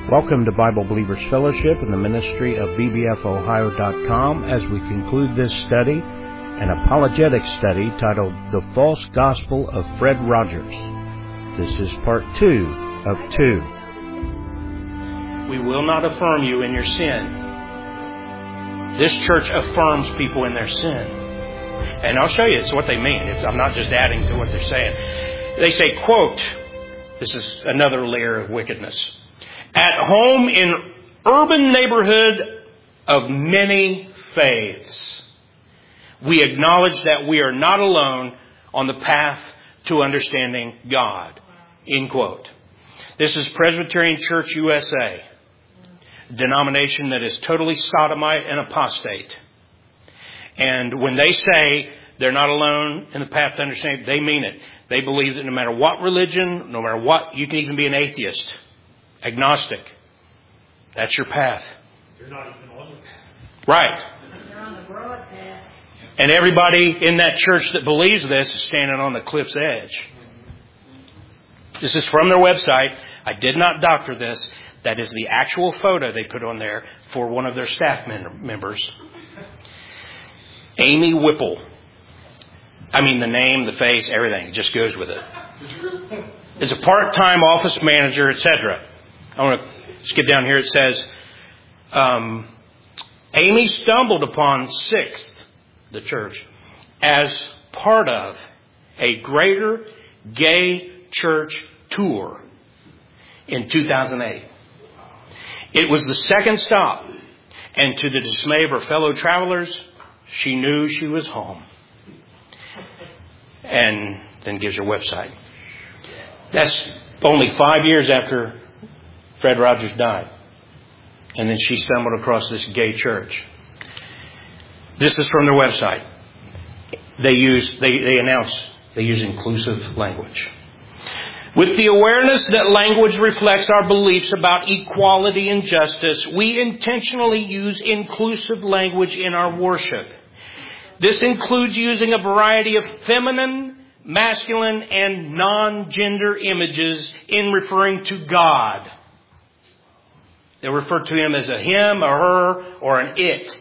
Welcome to Bible Believers Fellowship and the ministry of bbfohio.com as we conclude this study, an apologetic study titled The False Gospel of Fred Rogers. This is part 2 of 2. We will not affirm you in your sin. This church affirms people in their sin. And I'll show you it's what they mean. I'm not just adding to what they're saying. They say, quote, this is another layer of wickedness. At home in urban neighborhood of many faiths, we acknowledge that we are not alone on the path to understanding God. End quote. This is Presbyterian Church USA, a denomination that is totally sodomite and apostate. And when they say they're not alone in the path to understanding, they mean it. They believe that no matter what religion, no matter what, you can even be an atheist. Agnostic. That's your path. You're not even on the path. Right. You're on the broad path. And everybody in that church that believes this is standing on the cliff's edge. This is from their website. I did not doctor this. That is the actual photo they put on there for one of their staff members. Amy Whipple. I mean, the name, the face, everything just goes with it. It's a part-time office manager, etc. I want to skip down here. It says, Amy stumbled upon Sixth, the church, as part of a greater gay church tour in 2008. It was the second stop, and to the dismay of her fellow travelers, she knew she was home. And then gives her website. That's only 5 years after Fred Rogers died. And then she stumbled across this gay church. This is from their website. They use inclusive language. With the awareness that language reflects our beliefs about equality and justice, we intentionally use inclusive language in our worship. This includes using a variety of feminine, masculine, and non-gender images in referring to God. They refer to Him as a him, a her, or an it.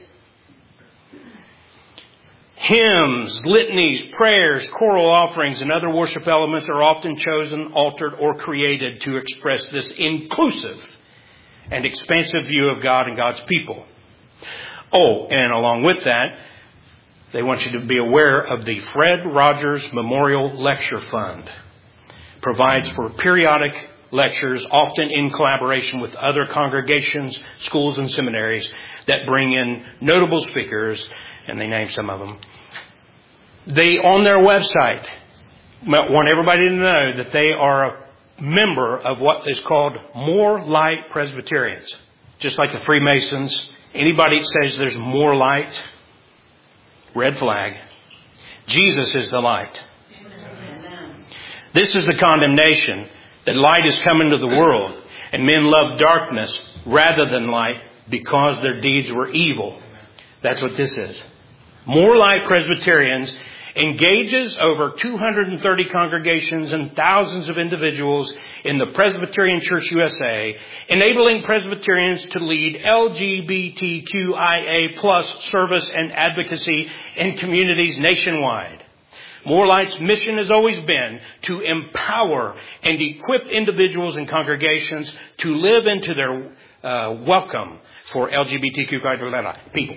Hymns, litanies, prayers, choral offerings, and other worship elements are often chosen, altered, or created to express this inclusive and expansive view of God and God's people. Oh, and along with that, they want you to be aware of the Fred Rogers Memorial Lecture Fund. Provides for periodic lectures, often in collaboration with other congregations, schools, and seminaries that bring in notable speakers, and they name some of them. They, on their website, want everybody to know that they are a member of what is called More Light Presbyterians. Just like the Freemasons, anybody that says there's more light, red flag. Jesus is the light. This is the condemnation, that light is come into the world, and men love darkness rather than light because their deeds were evil. That's what this is. More Light Presbyterians engages over 230 congregations and thousands of individuals in the Presbyterian Church USA, enabling Presbyterians to lead LGBTQIA+ service and advocacy in communities nationwide. More Light's mission has always been to empower and equip individuals and congregations to live into their welcome for LGBTQ people.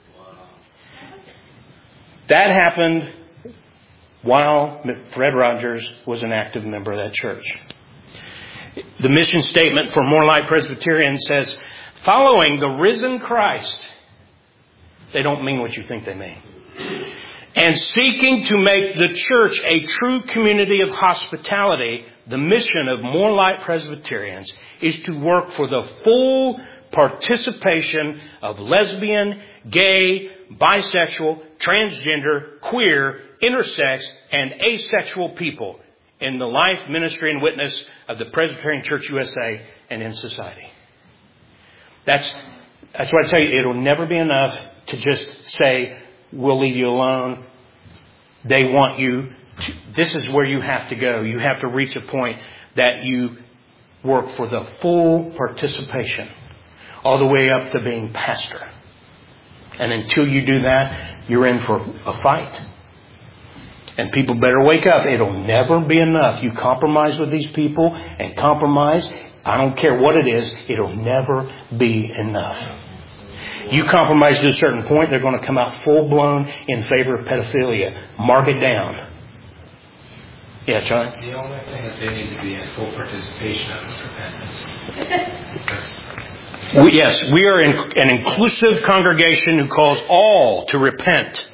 That happened while Fred Rogers was an active member of that church. The mission statement for More Light Presbyterian says, following the risen Christ, they don't mean what you think they mean, and seeking to make the church a true community of hospitality, the mission of More Light Presbyterians is to work for the full participation of lesbian, gay, bisexual, transgender, queer, intersex, and asexual people in the life, ministry, and witness of the Presbyterian Church USA and in society. That's what I tell you. It'll never be enough to just say, we'll leave you alone. They want you to, this is where you have to go. You have to reach a point that you work for the full participation, all the way up to being pastor. And until you do that, you're in for a fight. And people better wake up. It'll never be enough. You compromise with these people and compromise. I don't care what it is. It'll never be enough. You compromise to a certain point, they're going to come out full-blown in favor of pedophilia. Mark it down. Yeah, John? The only thing that they need to be in full participation of is repentance. Yes, we are an inclusive congregation who calls all to repent.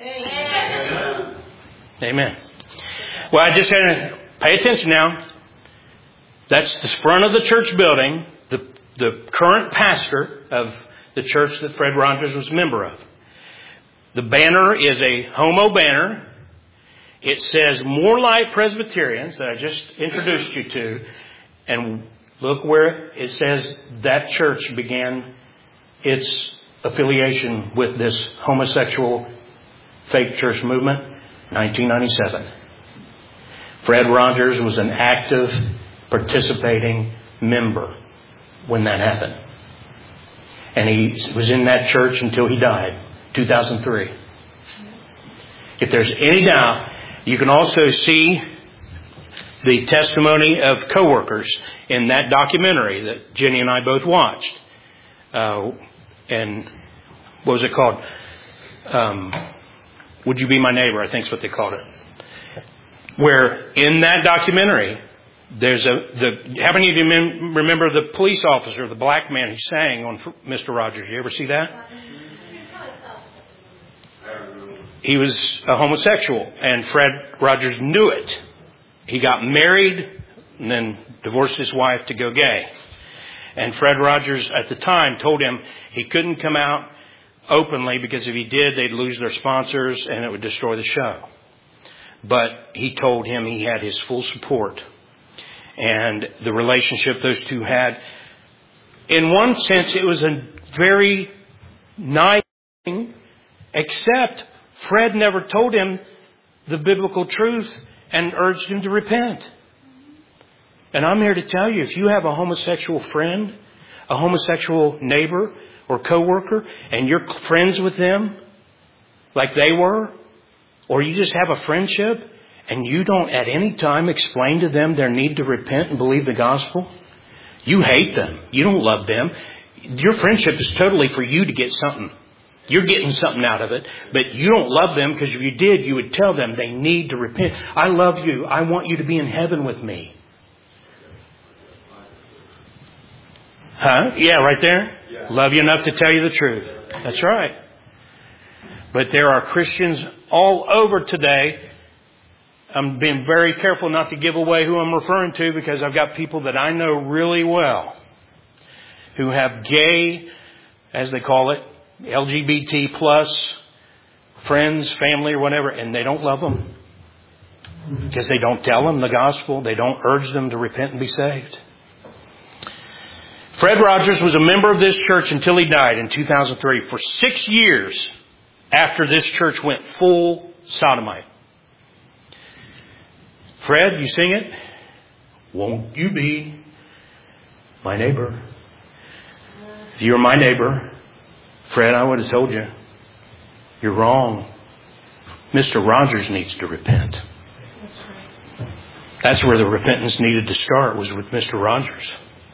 Amen. Well, I just had to pay attention now. That's the front of the church building, the current pastor of the church that Fred Rogers was a member of. The banner is a homo banner. It says More Light Presbyterians that I just introduced you to. And look where it says that church began its affiliation with this homosexual fake church movement. 1997. Fred Rogers was an active, participating member when that happened. And he was in that church until he died, 2003. If there's any doubt, you can also see the testimony of coworkers in that documentary that Jenny and I both watched. And what was it called? Would You Be My Neighbor? I think is what they called it. Where in that documentary, there's how many of you remember the police officer, the black man who sang on Mr. Rogers? You ever see that? He was a homosexual, and Fred Rogers knew it. He got married and then divorced his wife to go gay. And Fred Rogers at the time told him he couldn't come out openly because if he did, they'd lose their sponsors and it would destroy the show. But he told him he had his full support. And the relationship those two had, in one sense, it was a very nice thing, except Fred never told him the biblical truth and urged him to repent. And I'm here to tell you, if you have a homosexual friend, a homosexual neighbor or coworker, and you're friends with them like they were, or you just have a friendship and you don't at any time explain to them their need to repent and believe the gospel, you hate them. You don't love them. Your friendship is totally for you to get something. You're getting something out of it, but you don't love them because if you did, you would tell them they need to repent. I love you. I want you to be in heaven with me. Huh? Yeah, right there. Yeah. Love you enough to tell you the truth. That's right. But there are Christians all over today. I'm being very careful not to give away who I'm referring to because I've got people that I know really well who have gay, as they call it, LGBT plus friends, family or whatever, and they don't love them because they don't tell them the gospel. They don't urge them to repent and be saved. Fred Rogers was a member of this church until he died in 2003. For 6 years after this church went full sodomite. Fred, you sing it? Won't you be my neighbor? If you were my neighbor, Fred, I would have told you, you're wrong. Mr. Rogers needs to repent. That's where the repentance needed to start, was with Mr. Rogers.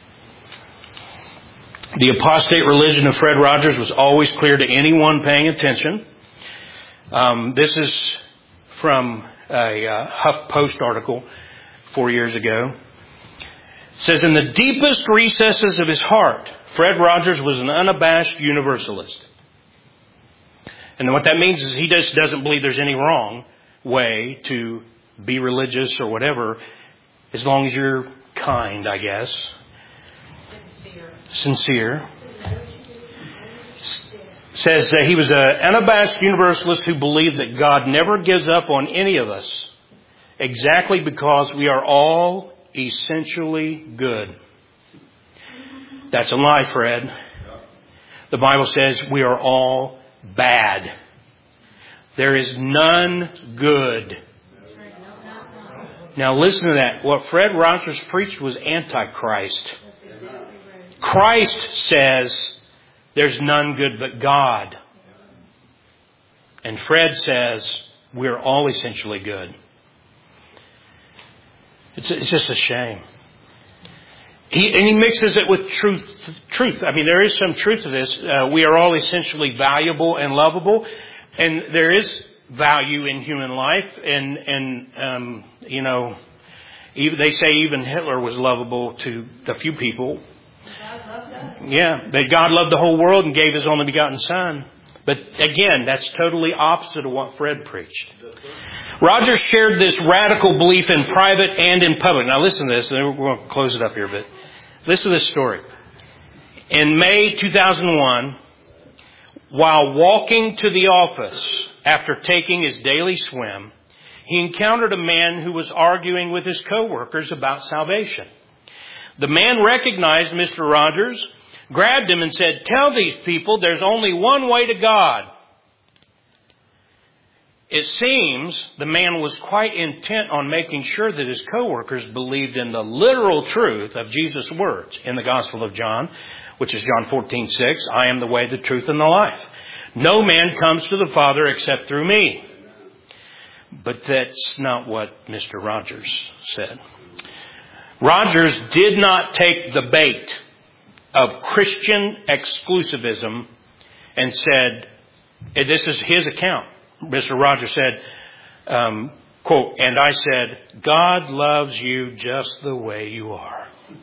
The apostate religion of Fred Rogers was always clear to anyone paying attention. This is from a HuffPost article 4 years ago. It says, in the deepest recesses of his heart, Fred Rogers was an unabashed universalist. And what that means is he just doesn't believe there's any wrong way to be religious or whatever, as long as you're kind, I guess. Sincere. Says that he was an unabashed universalist who believed that God never gives up on any of us, exactly because we are all essentially good. That's a lie, Fred. The Bible says we are all bad. There is none good. Now listen to that. What Fred Rogers preached was Antichrist. Christ says there's none good but God. And Fred says we're all essentially good. It's just a shame. He mixes it with truth. I mean, there is some truth to this. We are all essentially valuable and lovable. And there is value in human life. And you know, they say even Hitler was lovable to a few people. Yeah, that God loved the whole world and gave His only begotten Son. But again, that's totally opposite of what Fred preached. Rogers shared this radical belief in private and in public. Now listen to this, and we're going to close it up here a bit. Listen to this story. In May 2001, while walking to the office after taking his daily swim, he encountered a man who was arguing with his coworkers about salvation. The man recognized Mr. Rogers, grabbed him and said, "Tell these people there's only one way to God." It seems the man was quite intent on making sure that his coworkers believed in the literal truth of Jesus' words in the Gospel of John, which is John 14:6, "I am the way, the truth, and the life. No man comes to the Father except through me." But that's not what Mr. Rogers said. Rogers did not take the bait of Christian exclusivism and said, this is his account. Mr. Rogers said, quote, "And I said, God loves you just the way you are."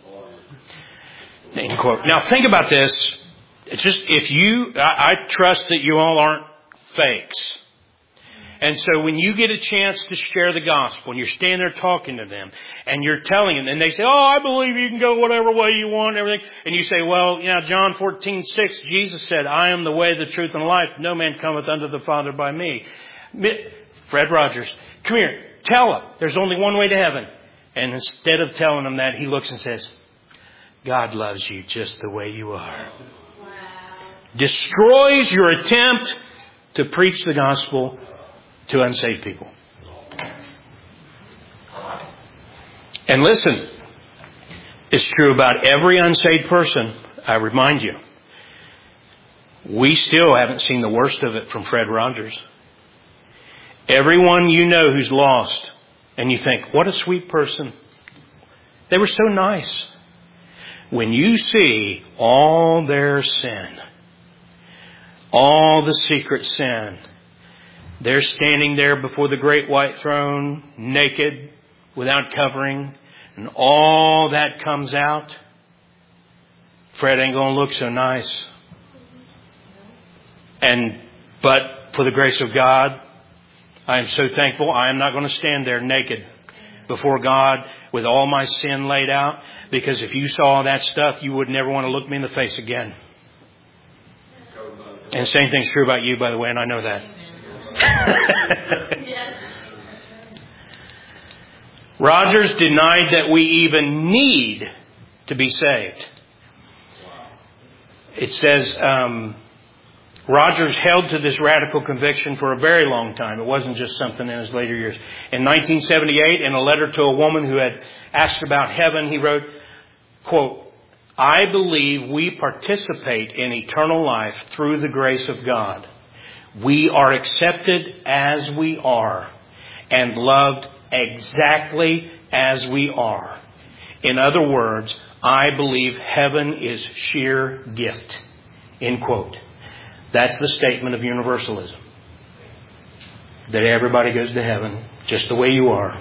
End quote. Now think about this. It's just, I trust that you all aren't fakes. And so when you get a chance to share the gospel and you're standing there talking to them and you're telling them and they say, "Oh, I believe you can go whatever way you want," and everything. And you say, "Well, you know, John 14:6, Jesus said, I am the way, the truth, and the life. No man cometh unto the Father by me." Fred Rogers, come here, tell them there's only one way to heaven. And instead of telling them that, he looks and says, "God loves you just the way you are." Wow. Destroys your attempt to preach the gospel to unsaved people. And listen, it's true about every unsaved person. I remind you, we still haven't seen the worst of it from Fred Rogers. Everyone you know who's lost, and you think, what a sweet person. They were so nice. When you see all their sin, all the secret sin, they're standing there before the great white throne, naked, without covering, and all that comes out. Fred ain't going to look so nice. But for the grace of God, I am so thankful I am not going to stand there naked before God with all my sin laid out, because if you saw that stuff, you would never want to look me in the face again. And the same thing's true about you, by the way, and I know that. Rogers denied that we even need to be saved. It says Rogers held to this radical conviction for a very long time. It wasn't just something in his later years. In 1978, in a letter to a woman who had asked about heaven, he wrote, quote, "I believe we participate in eternal life through the grace of God. We are accepted as we are and loved exactly as we are. In other words, I believe heaven is sheer gift." End quote. That's the statement of universalism. That everybody goes to heaven just the way you are.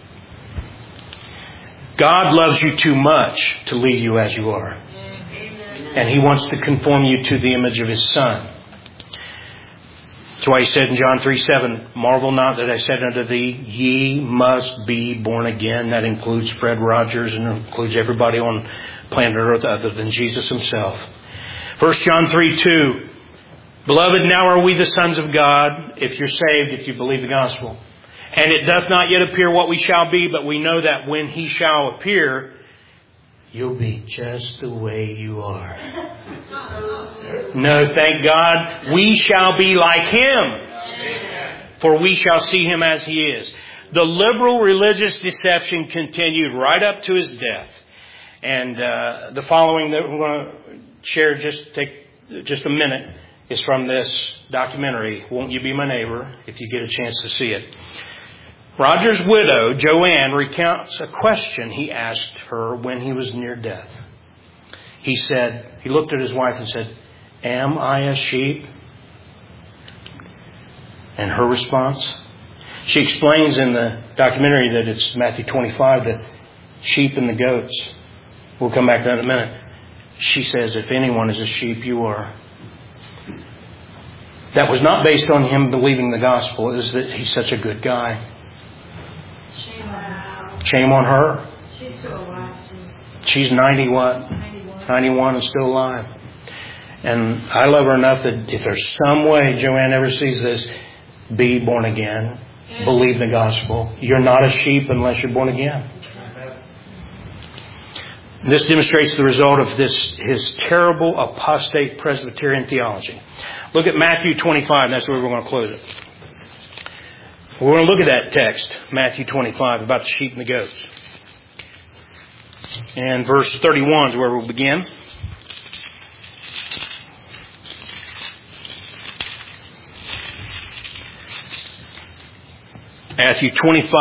God loves you too much to leave you as you are. And He wants to conform you to the image of His Son. That's why He said in John 3:7, "Marvel not that I said unto thee, ye must be born again." That includes Fred Rogers and includes everybody on planet Earth other than Jesus Himself. 1 John 3:2, "Beloved, now are we the sons of God, if you're saved, if you believe the gospel. And it doth not yet appear what we shall be, but we know that when He shall appear, you'll be just the way you are." No, thank God, we shall be like Him, for we shall see Him as He is. The liberal religious deception continued right up to his death. And the following that we're going to share, take just a minute, is from this documentary, Won't You Be My Neighbor, if you get a chance to see it. Rogers' widow, Joanne, recounts a question he asked her when he was near death. He looked at his wife and said, "Am I a sheep?" And her response? She explains in the documentary that it's Matthew 25, the sheep and the goats. We'll come back to that in a minute. She says, "If anyone is a sheep, you are." That was not based on him believing the gospel. It was that he's such a good guy. Shame on her. Shame on her. She's still alive. She's 91 and still alive. And I love her enough that if there's some way Joanne ever sees this, be born again. Believe the gospel. You're not a sheep unless you're born again. This demonstrates the result of his terrible apostate Presbyterian theology. Look at Matthew 25. That's where we're going to close it. We're going to look at that text, Matthew 25, about the sheep and the goats. And verse 31 is where we'll begin. Matthew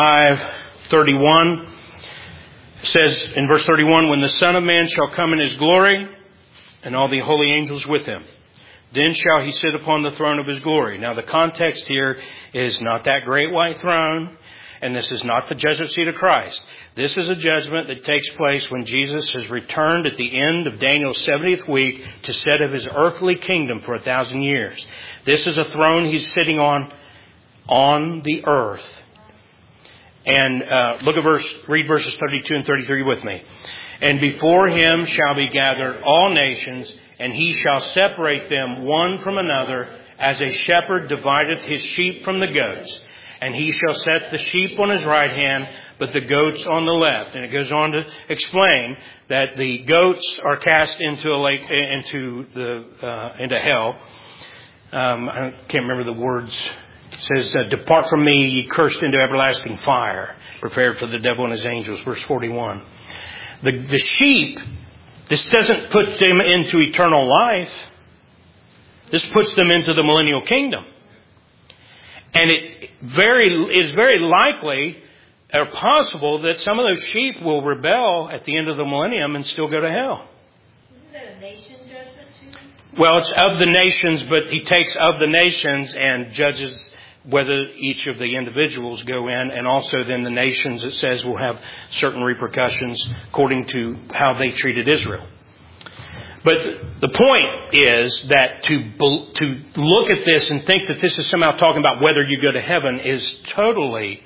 25:31 says in verse 31, "When the Son of Man shall come in His glory, and all the holy angels with Him, then shall He sit upon the throne of His glory." Now the context here is not that great white throne, and this is not the judgment seat of Christ. This is a judgment that takes place when Jesus has returned at the end of Daniel's 70th week to set up His earthly kingdom for 1,000 years. This is a throne He's sitting on the earth. And read verses 32 and 33 with me. "And before Him shall be gathered all nations, and He shall separate them one from another, as a shepherd divideth his sheep from the goats. And He shall set the sheep on His right hand, but the goats on the left." And it goes on to explain that the goats are cast into a lake, into hell. I can't remember the words. It says, "Depart from me, ye cursed, into everlasting fire, prepared for the devil and his angels." Verse 41. The sheep, this doesn't put them into eternal life. This puts them into the millennial kingdom. And it is very likely or possible that some of those sheep will rebel at the end of the millennium and still go to hell. Isn't that a nation judgment too? Well, it's of the nations, but He takes of the nations and judges whether each of the individuals go in, and also then the nations, it says, will have certain repercussions according to how they treated Israel. But the point is that to look at this and think that this is somehow talking about whether you go to heaven is totally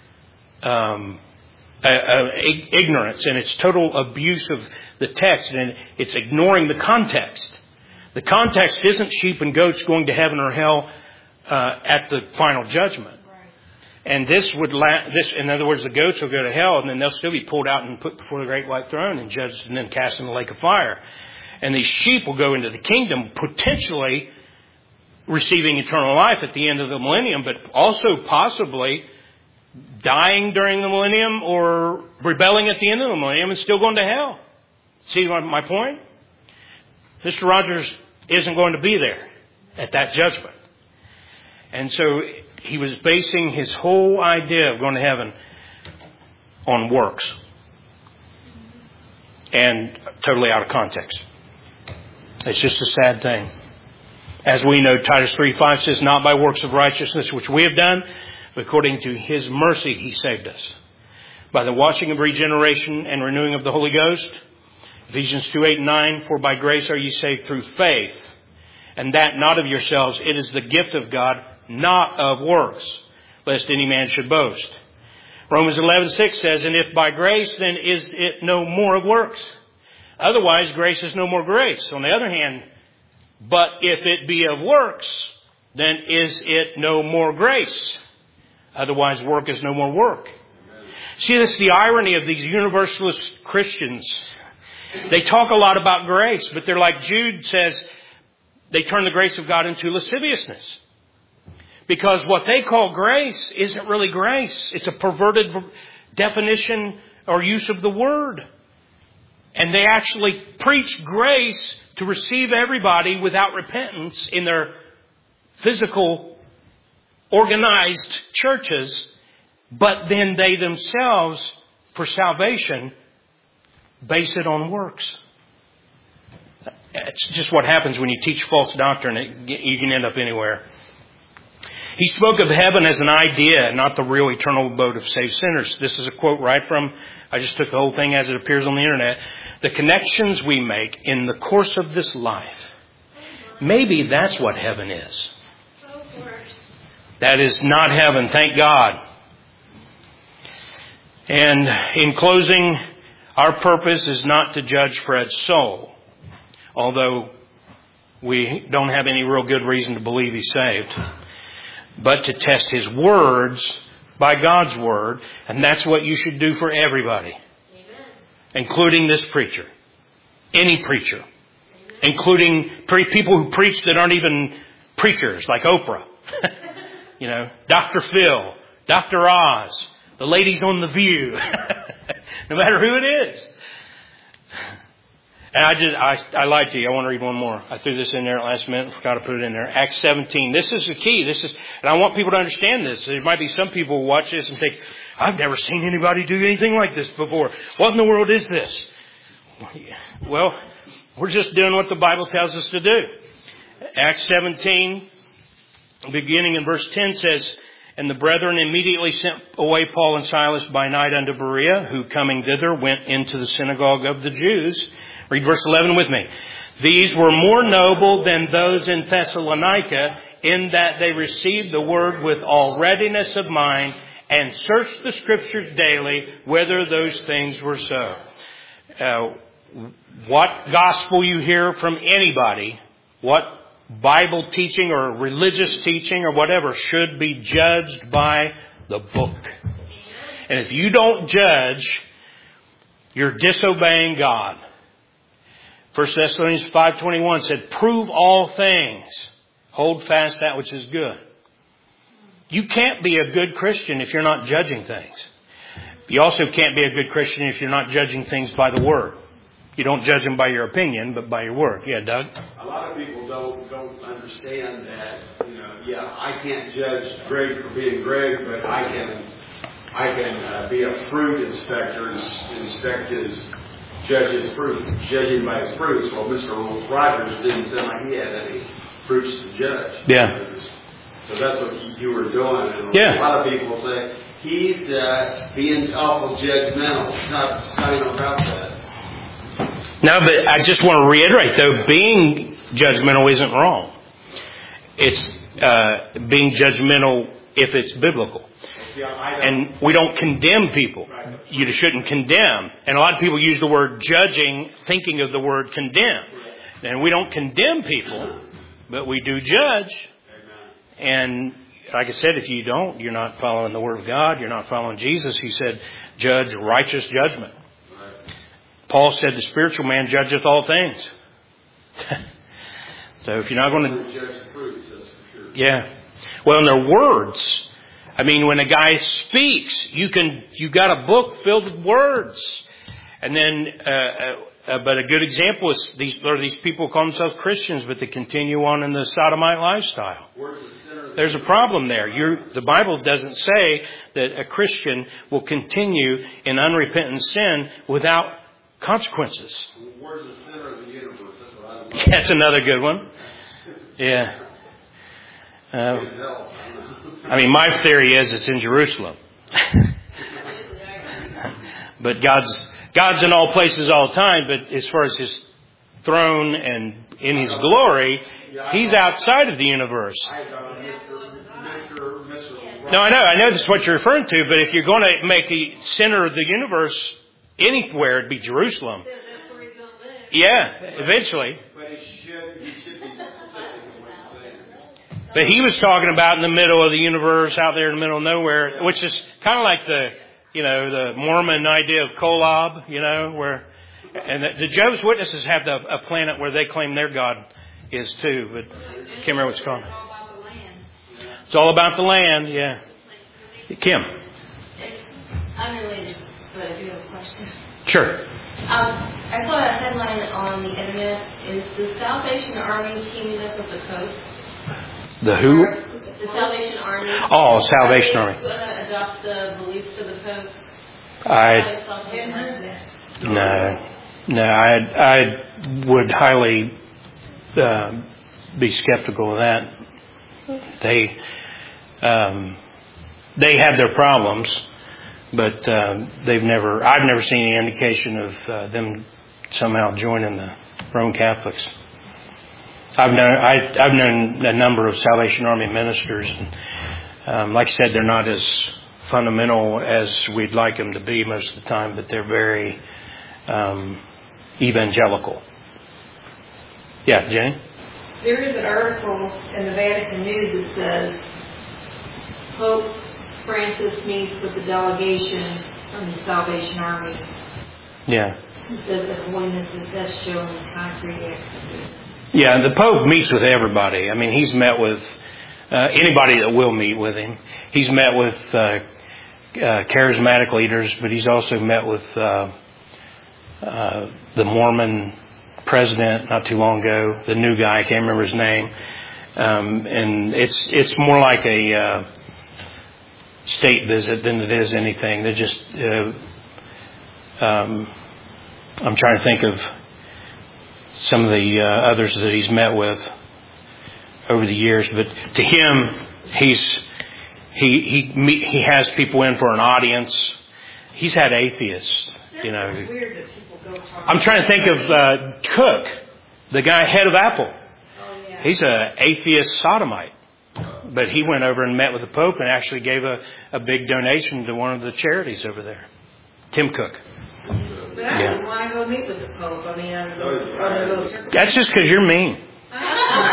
ignorance, and it's total abuse of the text, and it's ignoring the context. The context isn't sheep and goats going to heaven or hell at the final judgment. And this in other words, the goats will go to hell, and then they'll still be pulled out and put before the great white throne and judged and then cast in the lake of fire. And these sheep will go into the kingdom, potentially receiving eternal life at the end of the millennium, but also possibly dying during the millennium or rebelling at the end of the millennium and still going to hell. See my point? Mr. Rogers isn't going to be there at that judgment. And so he was basing his whole idea of going to heaven on works. And totally out of context. It's just a sad thing. As we know, Titus 3:5 says, "Not by works of righteousness which we have done, but according to His mercy He saved us, by the washing of regeneration and renewing of the Holy Ghost." Ephesians 2:8-9, "For by grace are ye saved through faith, and that not of yourselves, it is the gift of God, not of works, lest any man should boast." Romans 11:6 says, "And if by grace, then is it no more of works? Otherwise, grace is no more grace." On the other hand, "But if it be of works, then is it no more grace? Otherwise, work is no more work." See, that's the irony of these universalist Christians. They talk a lot about grace, but they're like Jude says, they turn the grace of God into lasciviousness. Because what they call grace isn't really grace. It's a perverted definition or use of the word. And they actually preach grace to receive everybody without repentance in their physical, organized churches. But then they themselves, for salvation, base it on works. It's just what happens when you teach false doctrine. You can end up anywhere. He spoke of heaven as an idea, not the real eternal abode of saved sinners. This is a quote right from, I just took the whole thing as it appears on the internet. The connections we make in the course of this life. Maybe that's what heaven is. That is not heaven, thank God. And in closing, our purpose is not to judge Fred's soul. Although we don't have any real good reason to believe he's saved. But to test his words by God's word. And that's what you should do for everybody. Amen. Including this preacher. Any preacher. Amen. Including people who preach that aren't even preachers, like Oprah. You know, Dr. Phil, Dr. Oz, the ladies on The View. No matter who it is. And I lied to you. I want to read one more. I threw this in there at last minute. Forgot to put it in there. Acts 17. This is the key. And I want people to understand this. There might be some people who watch this and think, I've never seen anybody do anything like this before. What in the world is this? Well, we're just doing what the Bible tells us to do. Acts 17, beginning in verse 10 says, And the brethren immediately sent away Paul and Silas by night unto Berea, who coming thither went into the synagogue of the Jews. Read verse 11 with me. These were more noble than those in Thessalonica, in that they received the word with all readiness of mind, and searched the Scriptures daily, whether those things were so. What gospel you hear from anybody, what Bible teaching or religious teaching or whatever, should be judged by the book. And if you don't judge, you're disobeying God. 1 Thessalonians 5:21 said, prove all things. Hold fast that which is good. You can't be a good Christian if you're not judging things. You also can't be a good Christian if you're not judging things by the Word. You don't judge them by your opinion, but by your Word. Yeah, Doug? A lot of people don't understand that, I can't judge Greg for being Greg, but I can be a fruit inspector and inspect judge his fruit, judge him by his fruits. Well, Mr. Rogers didn't seem like he had any fruits to judge. Yeah. So that's what you were doing. And yeah. A lot of people say, he's being awful judgmental. It's not even about that. No, but I just want to reiterate, though, being judgmental isn't wrong. It's being judgmental if it's biblical. And we don't condemn people. You shouldn't condemn. And a lot of people use the word judging, thinking of the word condemn. And we don't condemn people, but we do judge. And like I said, if you don't, you're not following the Word of God. You're not following Jesus. He said, judge righteous judgment. Paul said, the spiritual man judgeth all things. So if you're not going to judge the fruits, that's for sure. Yeah. Well, in their words. I mean, when a guy speaks, you got a book filled with words. And then, but a good example is these people call themselves Christians, but they continue on in the sodomite lifestyle. There's a problem there. The Bible doesn't say that a Christian will continue in unrepentant sin without consequences. Where's the center of the universe? That's what I don't That's another good one. Yeah. I mean, my theory is it's in Jerusalem. But God's in all places all the time, but as far as His throne and in His glory, He's outside of the universe. No, I know this is what you're referring to, but if you're going to make the center of the universe anywhere, it'd be Jerusalem. Yeah, eventually. But he was talking about in the middle of the universe, out there in the middle of nowhere, which is kind of like the Mormon idea of Kolob, where, and the Jehovah's Witnesses have a planet where they claim their God is too, but I can't remember what it's called. It's all about the land, yeah. Kim. It's unrelated, but I do have a question. Sure. I saw a headline on the internet. Is the Salvation Army teaming up with the Pope? The who? The Salvation Army. Oh, Salvation Army. Are they going to adopt the beliefs of the Pope? No. I would highly be skeptical of that. They have their problems, but I've never seen any indication of them somehow joining the Roman Catholics. I've known a number of Salvation Army ministers, and like I said, they're not as fundamental as we'd like them to be most of the time, but they're very evangelical. Yeah, Jenny? There is an article in the Vatican News that says Pope Francis meets with the delegation from the Salvation Army. Yeah. It says that holiness is best shown in concrete execution. Yeah, the Pope meets with everybody. I mean, he's met with anybody that will meet with him. He's met with charismatic leaders, but he's also met with the Mormon president not too long ago, the new guy, I can't remember his name. And it's more like a state visit than it is anything. They're just, I'm trying to think of some of the others that he's met with over the years. But to him, he has people in for an audience. He's had atheists, you know. It's weird that people go talk. I'm trying to think of Cook, the guy head of Apple. Oh, yeah. He's an atheist sodomite. But he went over and met with the Pope and actually gave a big donation to one of the charities over there. Tim Cook. But I didn't want to go meet with the Pope. I mean, That's just because you're mean. Right,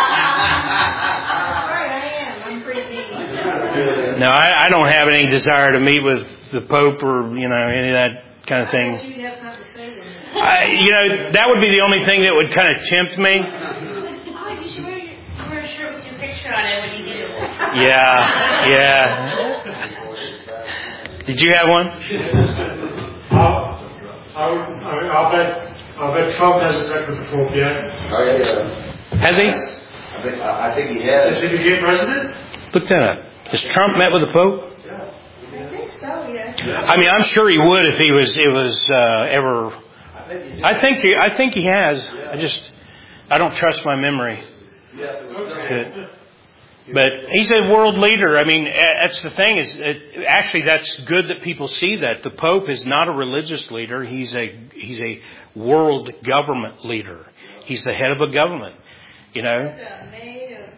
I am. I'm pretty mean. No, I don't have any desire to meet with the Pope or, you know, any of that kind of thing. You'd have something to say to me. You know, that would be the only thing that would kind of tempt me. Oh, you should wear a shirt with your picture on it when you do. Yeah. Did you have one? I'll bet Trump hasn't met with the Pope yet. Oh, yeah. Has he? I think he has. Since he became president? Look that up. Has Trump met with the Pope? I think so, yeah. I mean, I'm sure he would if it was ever. I think he has. I don't trust my memory. Yes, it was But he's a world leader. I mean, that's the thing actually that's good that people see that. The Pope is not a religious leader. He's a world government leader. He's the head of a government, you know. May of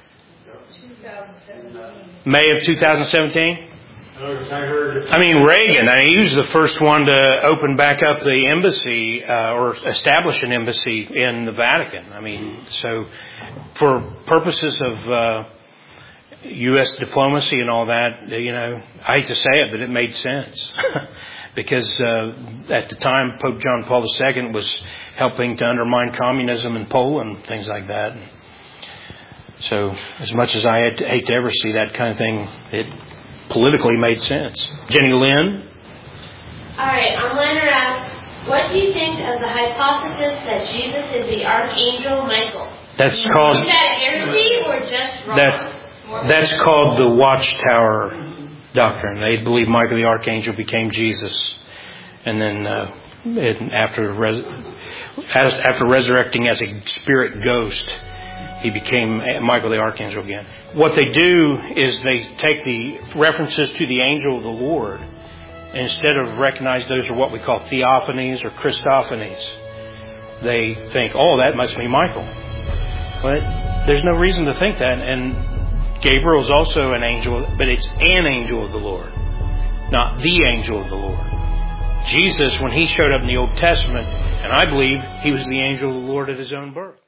2017. May of 2017? I heard it. I mean, Reagan, he was the first one to open back up the embassy or establish an embassy in the Vatican. I mean, so for purposes of U.S. diplomacy and all that, you know, I hate to say it, but it made sense. Because at the time, Pope John Paul II was helping to undermine communism in Poland, things like that. So as much as I hate to ever see that kind of thing, it politically made sense. Jenny Lynn? All right, Leonard asks, what do you think of the hypothesis that Jesus is the Archangel Michael? That's called... Is that heresy or just wrong? That's called the Watchtower doctrine. They believe Michael the Archangel became Jesus. And then after resurrecting as a spirit ghost, he became Michael the Archangel again. What they do is they take the references to the angel of the Lord, and instead of recognize those are what we call theophanies or Christophanies, they think, oh, that must be Michael. But there's no reason to think that. And Gabriel is also an angel, but it's an angel of the Lord, not the angel of the Lord. Jesus, when he showed up in the Old Testament, and I believe he was the angel of the Lord at his own birth.